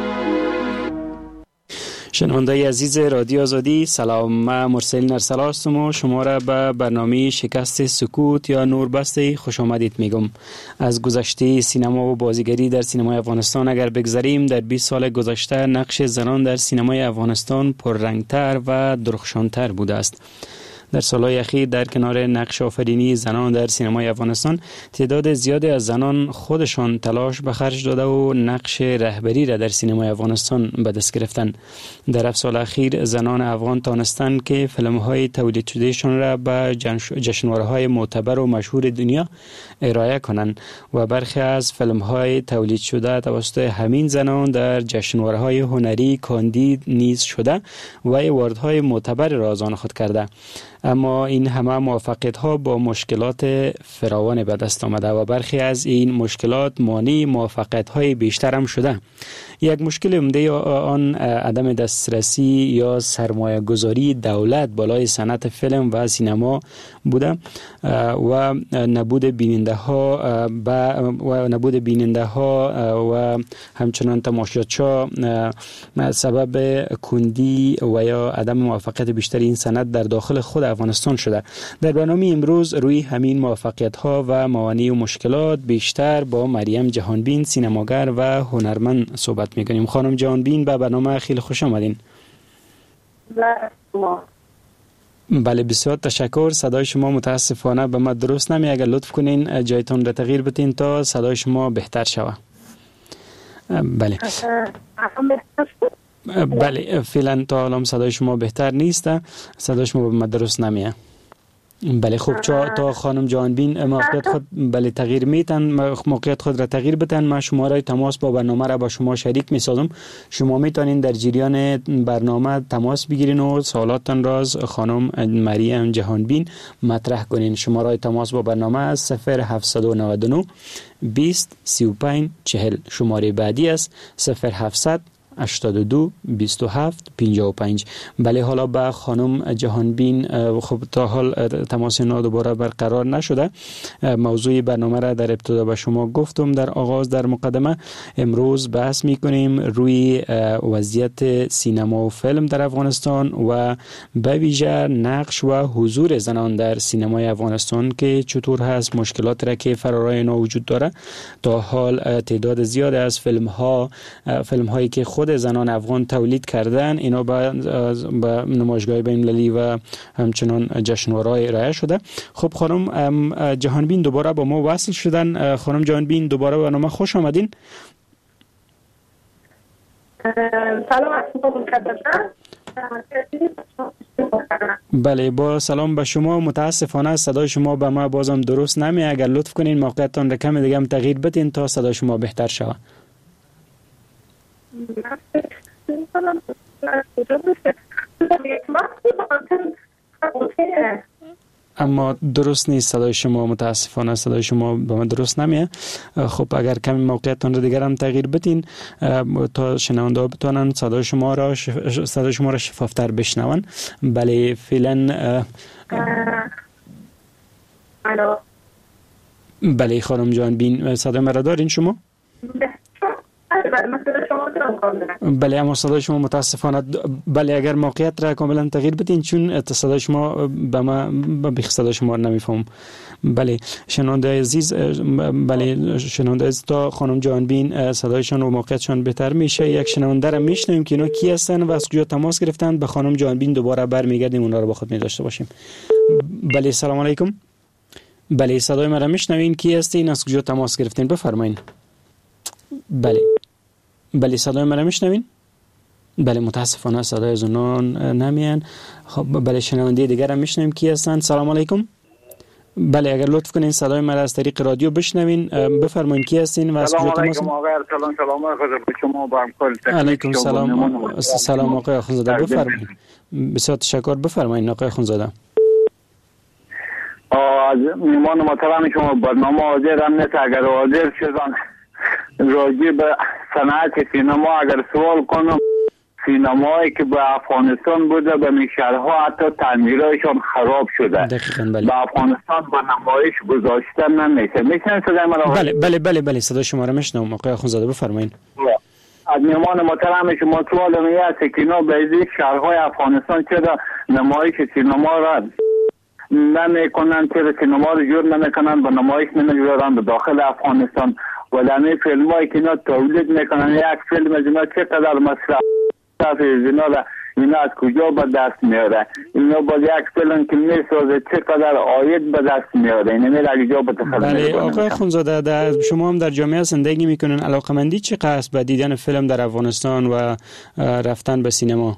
شنونده عزیز رادیو آزادی سلام، من مرسل نرسلا هستم و شما را به برنامه شکست سکوت یا نوربسته خوش آمدید میگم. از گذشته سینما و بازیگری در سینمای افغانستان اگر بگذریم، در بیست سال گذشته نقش زنان در سینمای افغانستان پررنگتر و درخشانتر بوده است. در سالهای اخیر در کنار نقش آفرینی زنان در سینمای افغانستان، تعداد زیادی از زنان خودشان تلاش به خرج داده و نقش رهبری را در سینمای افغانستان به دست گرفتند. در هفت سال اخیر زنان افغان توانستند که فیلم‌های تولید شدهشان را به جشنواره‌های معتبر و مشهور دنیا ارائه کنند و برخی از فیلم‌های تولید شده توسط همین زنان در جشنواره‌های هنری کاندید نیز شده و ایواردهای معتبر را از آن خود کرده. اما این همه موفقیت‌ها با مشکلات فراوان به دست آمده و برخی از این مشکلات مانع موفقیت‌های بیشتر هم شده. یک مشکل عمده آن عدم دسترسی یا سرمایه گذاری دولت بالای صنعت فیلم و سینما بوده و نبود بیننده ها و نبود بیننده ها و همچنان تماشاچا سبب کندی و یا عدم موفقیت بیشتر این صنعت در داخل خود افغانستان شده. در برنامه امروز روی همین موفقیت ها و موانع و مشکلات بیشتر با مریم جهانبین سینماگر و هنرمند صحبت میکنیم. خانم جهانبین به برنامه خیلی خوش آمدین. بله بسیار تشکر. صدای شما متاسفانه به من درست نمی، اگر لطف کنین جایتون را تغییر بدین تا صدای شما بهتر شود. بله بله فعلا تا الان صدای شما بهتر نیست، صدای شما به من درست نمیه. بله خوب، تا خانم جهانبین موقعیت خود بله تغییر میتن موقعیت خود را تغییر بدن، من شماره تماس با برنامه را با شما شریک میسازم. شما میتونین در جریان برنامه تماس بگیرین و سوالاتتان را از خانم مریم جهانبین مطرح کنین. شماره تماس با برنامه از صفر هفتصد و نود و نه بیست سی و پنج چهل. شماره بعدی است صفر هفتصد هشتاد و دو بیست و هفت پنجاه و پنج. بله حالا به خانم جهانبین، خب تا حال تماس اینا دوباره برقرار نشده. موضوع برنامه را در ابتدا به شما گفتم در آغاز در مقدمه. امروز بحث میکنیم روی وضعیت سینما و فیلم در افغانستان و به ویژه نقش و حضور زنان در سینمای افغانستان که چطور هست، مشکلات را که فرارای اینا وجود داره. تا حال تعداد زیاد از فیلم ها فیلم هایی که خود زنان افغان تولید کردن اینا به نمایشگاه بین المللی و همچنان جشنواره‌های ارائه شده. خب خانم جهانبین دوباره با ما وصل شدن. خانم جهانبین دوباره به برنامه خوش آمدین. سلام بله با سلام به شما. متاسفانه صدای شما به ما بازم درست نمی. اگر لطف کنین موقعیتان را کم دیگه هم تغییر بدین تا صدای شما بهتر شود. اما درست نیست صدای شما، متاسفانه صدای شما به من درست نمیه. خب اگر کمی موقعیتان رو دیگر هم تغییر بدین تا شنونده ها بتونن صدای شما را شف... صدای شما را شفافتر بشنون. بله فعلا بله خانم جهانبین صدای مرا دارین شما؟ بله اما صدای شما متاسفانه بله اگر موقعیت را کاملا تغییر بدین چون صدای شما به ما به صدای شما نمیفهم. بله شنونده عزیز، بله شنونده عزیز تا خانم جهانبین صدایشان و موقعیتشان بهتر میشه یک شنونده را میشنویم که اینا کی هستن و از کجا تماس گرفتن. به خانم جهانبین دوباره برمیگردیم اونا رو با خود می داشته باشیم. بله سلام علیکم. بله صدای مرا میشنوین؟ کی هستین؟ از کجا تماس گرفتین؟ بفرمایید. بله بله صدای مرا میشنوین؟ بله متاسفانه صدای از اونان نمیان. خب بله شنونده دیگر هم میشنویم کی هستن. سلام علیکم. بله اگر لطف کنین صدای مرا از طریق رادیو بشنوین بفرمایید کی هستین و از کجا تماس. سلام علیکم آقای ارسلان. سلام به شما با همکار تکنیک. علیکم سلام. سلام آقای اخونزاده بفرمایید. بسیار تشکر. بفرمایید آقای اخونزاده. از میهمان محترم شما برنامه حاضر هم نیست. اگر حاضر شدن راجع به صنعت سینما اگر سوال کنم، سینمایی که به افغانستان بوده به میشرها حتی تعمیرهایشان خراب شده. بله. به افغانستان به نمایش گذاشته نمیشه. میشنید صدای من؟ بله بله بله بله صدای شما رو میشنوم آقای اخونزاده بفرمایید. از میهمان محترم شما سوال می است که اینا به این شهرهای افغانستان چرا نمایش سینما را نمیکنن، چرا سینما رو جور نمیکنن به نمایش نمیگذارن به داخل افغانستان. ولانی فیلم هایی که اینا تولید میکنن یک فیلم از اینا چقدر مصرف از اینا را اینا از کجا به دست میاره؟ اینا با یک فیلم که میسازه چقدر عاید به دست میاره؟ اینه میره اگه جا به تخلص. بله آقای اخونزاده در شما هم در جامعه زندگی میکنن، علاقمندی چقدر است به دیدن فیلم در افغانستان و رفتن به سینما؟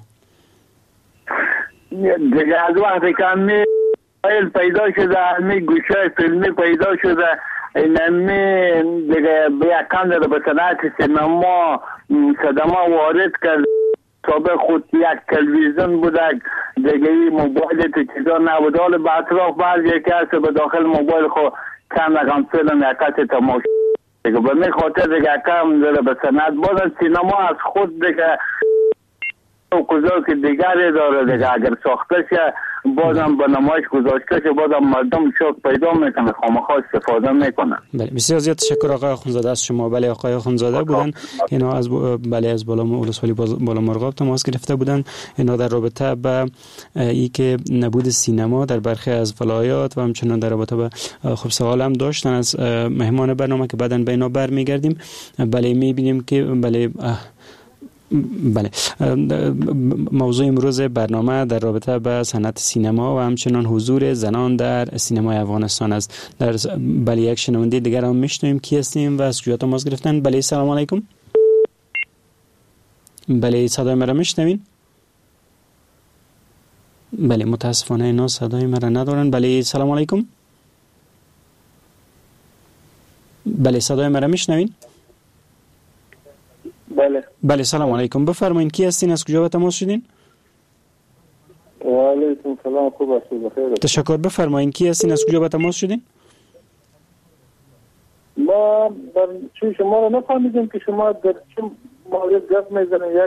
دیگه از وقتی که همی پیدا شده، همی گوشه فیلمی پیدا شده، اینمی دیگه به یک کم داره به صنعت سینما صدمه وارد کرد. سابق خود یک تلویزیون بوده، دیگه ای موبایل تو چیزا نبود. حالا به اطراف بعضی که هست به داخل موبایل خود چند رقم فیلم یکت تماش دیگه به می خاطر دیگه کم داره به صنعت. بازم سینما از خود دیگه و کجا که دیگری داره دیگه اگر ساخته شه بازم به نمایش گذاشته شه بازم مردم شوق پیدا میکنه، خامخا استفاده میکنه. بله بسیار زیاد تشکر آقای اخونزاده از شما. بله آقای اخونزاده بودن اینا از بله از بالا ولسوالی بالا مرغاب تماس گرفته بودن. اینا در رابطه با ای که نبود سینما در برخی از ولایات و همچنان در رابطه با خب سوال هم داشتن از مهمان برنامه که بعداً به اینا برمیگردیم. بله میبینیم که بله بله موضوع امروز برنامه در رابطه با صنعت سینما و همچنان حضور زنان در سینمای افغانستان است. در بله یک شنونده دیگر هم میشنویم کی هستیم و از کجا تماس گرفتن. بله سلام علیکم. بله صدای مرا میشنوین؟ بله متاسفانه اینا صدای مرا ندارن. بله سلام علیکم. بله صدای مرا میشنوین؟ بله بله سلام علیکم. بفرمایید کی هستین؟ از کجا به تماس شدین؟ و علیکم سلام. خوب هستید؟ بخیر. تشکر. بفرمایید کی هستین؟ از کجا به تماس شدین؟ ما در چون شما رو نفهمیدیم که شما در چه مورد گفت میزنه یک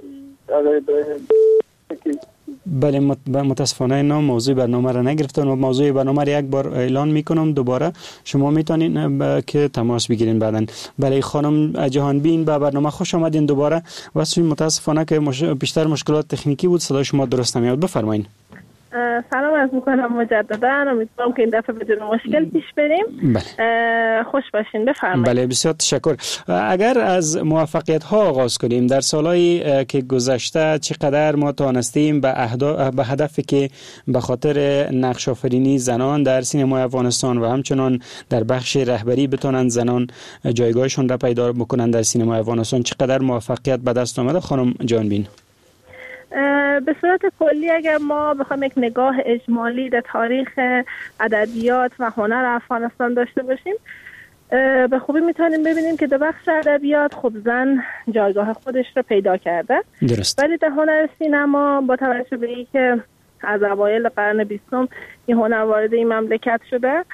بله متاسفانه نام موضوع برنامه را نگرفتن و موضوع برنامه را یک بار اعلان میکنم دوباره شما میتونین که تماس بگیرین بعدن. بله خانم جهانبین به برنامه خوش آمدین دوباره. واسه متاسفانه که مش... بیشتر مشکلات تکنیکی بود صدای شما درست نمیاد. بفرمایید. سلام عرض میکنم مجددا. امیدوارم که این دفعه بدون مشکل پیش بریم. بله. خوش باشین بفرمایید. بله بسیار تشکر. اگر از موفقیت ها آغاز کنیم در سالهای که گذشته چقدر ما توانستیم به اهداف به هدفی که به خاطر نقش آفرینی زنان در سینمای افغانستان و همچنان در بخش رهبری بتونن زنان جایگاهشون را پیدا بکنن در سینمای افغانستان چقدر موفقیت به دست آمده خانم جهانبین؟ به صورت کلی اگر ما بخوایم یک نگاه اجمالی در تاریخ ادبیات و هنر افغانستان داشته باشیم به خوبی میتونیم ببینیم که در بخش ادبیات خب زن جایگاه خودش رو پیدا کرده. درست. ولی در هنر سینما با توجه به اینکه از اوایل قرن بیستم این هنر وارد این مملکت شده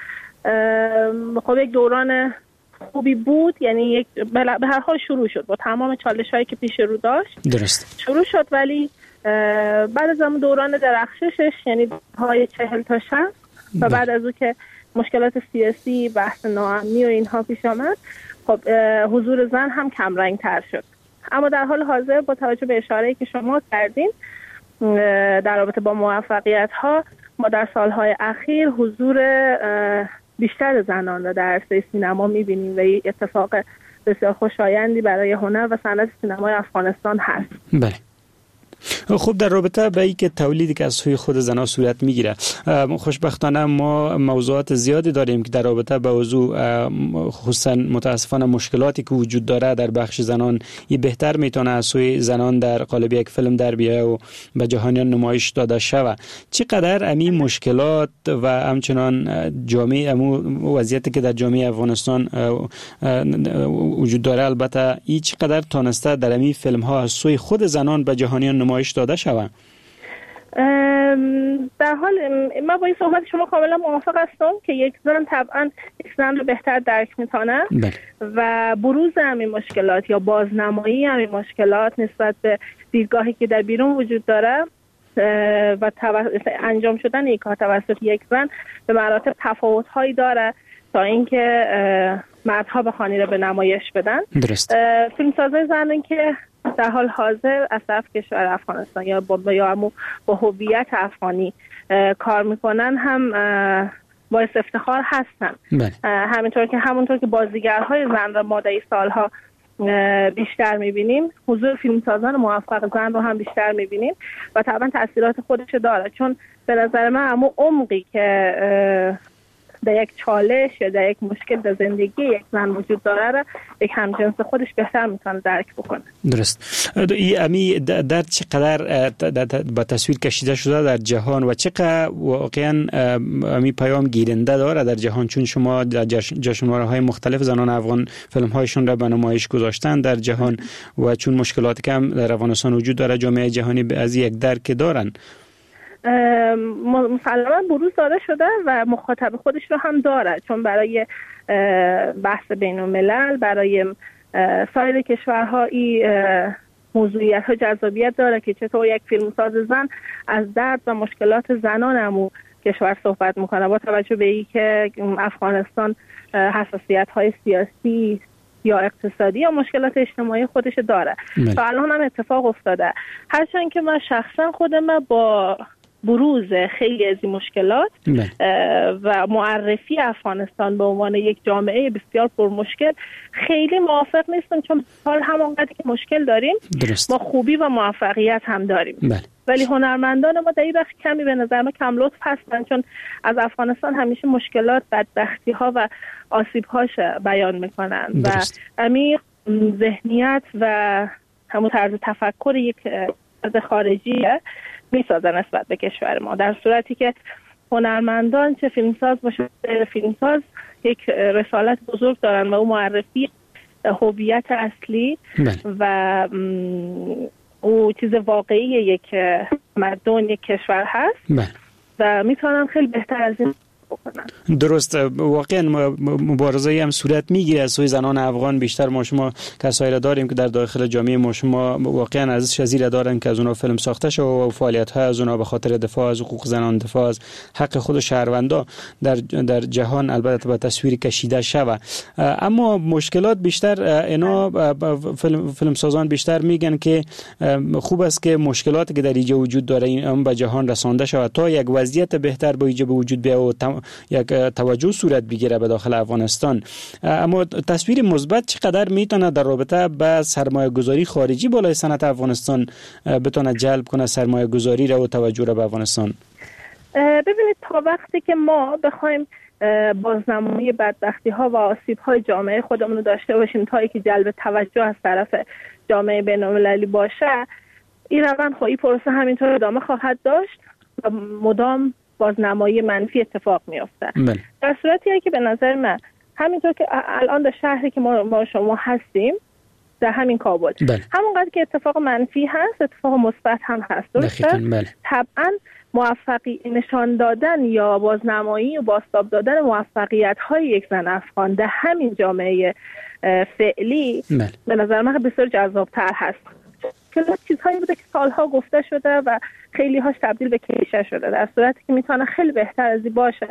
خب یک دوران خوبی بود، یعنی یک به هر حال شروع شد با تمام چالش‌هایی که پیش رو داشت. درست. شروع شد ولی بعد از اون دوران درخششش یعنی های چهل تا شصت و بعد از اون که مشکلات سیاسی بحث ناامنی و اینها پیش آمد خب حضور زن هم کم رنگ تر شد. اما در حال حاضر با توجه به اشاره‌ای که شما کردین در رابطه با موفقیت ها ما در سالهای اخیر حضور بیشتر زنان را در عرصه سینما می‌بینیم و این اتفاق بسیار خوشایندی برای هنر و صنعت سینمای افغانستان هست. بله. خب در رابطه با اینکه تولیدی که از سوی خود زنان صورت میگیره خوشبختانه ما موضوعات زیادی داریم که در رابطه با موضوع خصوصا متاسفانه مشکلاتی که وجود داره در بخش زنان این بهتر میتونه از سوی زنان در قالب یک فیلم در بیایه و به جهانیان نمایش داده شود. چقدر امی مشکلات و همچنان جامعه امو وضعیتی که در جامعه افغانستان وجود داره البته این چقدر تونسته در امی فیلم ها از سوی خود زنان به جهانیان نمایش داده شود؟ در حال من با این صحبت شما کاملا موافق هستم که یک زن طبعا یک زن رو بهتر درک میتونه و بروز همین مشکلات یا بازنمایی همین مشکلات نسبت به دیدگاهی که در بیرون وجود داره و انجام شدن این کار توسط یک زن به مراتب تفاوت‌هایی داره تا اینکه مردها بخوان رو به نمایش بدن. درست. فیلمسازای زنان که در حال حاضر از طرف کشور افغانستان یا با یا با هویت افغانی کار میکنن هم باعث افتخار هستن. بله. همینطور که همونطور که بازیگرهای زن را ما در این سالها بیشتر میبینیم حضور فیلمسازان موفق زن رو هم بیشتر میبینیم و طبعا تاثیرات خودش داره، چون به نظر من همون عمقی که در یک چالش یا در یک مشکل در زندگی یک زن وجود داره یک همجنس خودش بهتر میتونه درک بکنه. درست. این امی در چقدر با تصویر کشیده شده در جهان و چقدر واقعا امی پیام گیرنده داره در جهان، چون شما در جشنواره‌های مختلف زنان افغان فیلم هایشون را به نمایش گذاشتن در جهان و چون مشکلاتی که هم در افغانستان وجود داره جامعه جهانی از یک درک دارن. مسلما بروز داده شده و مخاطب خودش رو هم داره، چون برای بحث بین الملل برای سایر کشورها این موضوعیت ها جذابیت داره که چطور یک فیلمساز زن از درد و مشکلات زنان همون کشور صحبت میکنه با توجه به این که افغانستان حساسیت های سیاسی یا اقتصادی یا مشکلات اجتماعی خودش داره. تا الان هم اتفاق افتاده، هرچند که من شخصا خودم با بروز خیلی از این مشکلات و معرفی افغانستان به عنوان یک جامعه بسیار پرمشکل خیلی موافق نیستم، چون حال همانقدر که مشکل داریم درست. ما خوبی و موفقیت هم داریم. بله. ولی هنرمندان ما در این بخش کمی به نظر من کم لطف هستن، چون از افغانستان همیشه مشکلات، بدبختی ها و آسیب هاش بیان میکنن درست. و عمیق ذهنیت و همون طرز تفکر یک فرد خارجیه میسازن نسبت به کشور ما، در صورتی که هنرمندان چه فیلمساز باشه فیلمساز یک رسالت بزرگ دارن و اون معرفی هویت اصلی بله. و او چیز واقعی یک مردم یک کشور هست بله. و میتونن خیلی بهتر از این کنن. درست. واقعا مبارزه هم صورت میگیره از سوی زنان افغان. بیشتر ما شما کسایی را داریم که در داخل جامعه ما شما واقعا ارزش زیاد دارن که از اونها فیلم ساخته شده و فعالیت های از اونها به خاطر دفاع از حقوق زنان، دفاع از حق خود شهروندا در در جهان البته به تصویر کشیده شوه. اما مشکلات بیشتر اینا فیلم فیلم سازان بیشتر میگن که خوب است که مشکلاتی که در اینجا وجود داره این به جهان رسانده شود تا یک وضعیت بهتر با اینجا به وجود بیاد و یک توجه صورت بگیره به داخل افغانستان. اما تصویر مثبت چقدر میتونه در رابطه با سرمایه گذاری خارجی بالای صنعت افغانستان بتونه جلب کنه سرمایه گذاری را و توجه را به افغانستان؟ ببینید تا وقتی که ما بخوایم بازنمایی بدبختی ها و آسیب های جامعه خودمون رو داشته باشیم تا اینکه جلب توجه از طرف جامعه بین‌المللی باشه، این روند خواهی پروسه همینطور ادامه خواهد داشت و مدام بازنمایی منفی اتفاق میفته. در صورتی که به نظر من همینطور که الان در شهری که ما, ما شما هستیم در همین کابل بله. همونقدر که اتفاق منفی هست اتفاق مثبت هم هست. درسته؟ بله. طبعا موفقی نشان دادن یا بازنمایی و بازتاب دادن موفقیت های یک زن افغان در همین جامعه فعلی بله. به نظر من بسیار جذاب‌تر هست. که چیزهایی بوده که سالها گفته شده و خیلی هاش تبدیل به کلیشه شده، در صورتی که میتونه خیلی بهتر از این باشه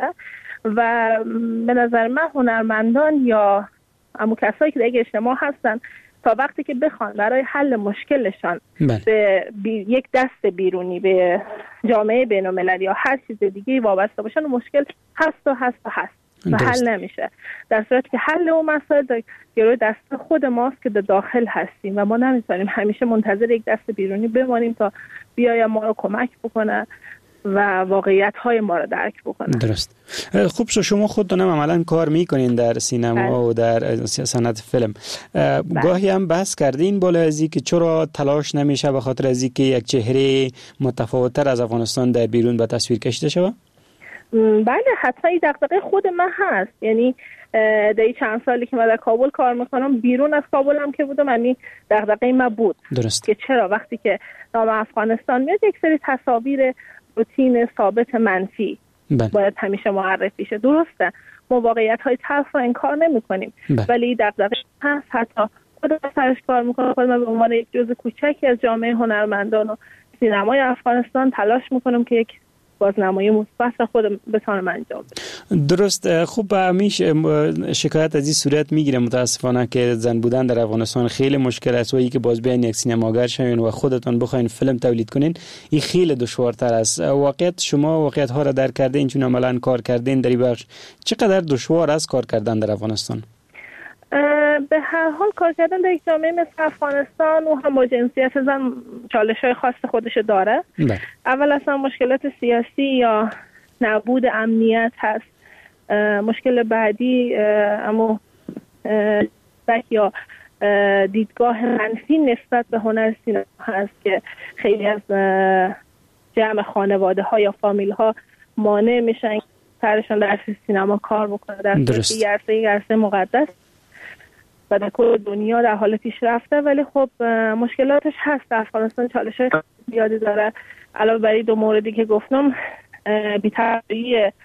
و به نظر من هنرمندان یا امو کسایی که در اجتماع هستن تا وقتی که بخوان برای حل مشکلشان بله. به بی... یک دست بیرونی به جامعه بین‌المللی یا هر چیز دیگه وابسته باشن، مشکل هست و هست و هست و حل نمیشه. در صورتی که حل اون مسائل در گروه دست خود ماست که در داخل هستیم و ما نمیتونیم همیشه منتظر یک دست بیرونی بمانیم تا بیاید ما رو کمک بکنه و واقعیت های ما رو درک بکنه. درست. خوب شو شما خودتون عملا کار میکنین در سینما و در صنعت فیلم. گاهی هم بحث کردین بالا از اینکه چرا تلاش نمیشه به خاطر از اینکه یک چهره متفاوت‌تر از افغانستان در بیرون به تصویر کشیده شود؟ بله حتما این دغدغه خود من هست. یعنی در این چند سالی که من در کابل کار میکنم، بیرون از کابل هم که بودم، یعنی دغدغه من بود درست. که چرا وقتی که نام افغانستان میاد یک سری تصاویر روتین ثابت منفی بله. باید همیشه معرفی شه. درسته ما واقعیت های تلخ رو انکار نمی کنیم بله. ولی دغدغه هست. حتی خودم سرش کار میکنم، خودم به عنوان یک جزء کوچکی از جامعه هنرمندان و سینمای افغانستان تلاش میکنم که یک بازنمایی مثبت را خودم بتونم انجام بدم. درست. خوب همیش شکایت از این صورت میگیره متاسفانه که زن بودن در افغانستان خیلی مشکل است و اینکه که باز بیاین یک سینماگر شوین و خودتون بخواین فیلم تولید کنین این خیلی دشوارتر است. واقعیت شما واقعیت ها را درک کردین، چون عملاً کار کردین در این بخش، چقدر دشوار است کار کردن در افغانستان؟ به هر حال کار کردن در یک جامعه مثل افغانستان و هم با جنسیت زن چالش‌های خاص خودش داره. ده. اول اصلا مشکلات سیاسی یا نبود امنیت هست. مشکل بعدی اما یا دیدگاه منفی نسبت به هنر سینما هست که خیلی از جمع خانواده ها یا فامیل ها مانع میشن سرشان در سینما کار بکنه، در صورتی عرصه یک عرصه مقدس و در کل دنیا در حال پیشرفته، ولی خب مشکلاتش هست. افغانستان چالش‌های زیادی داره. علاوه بر این دو موردی که گفتم، بی‌طرفی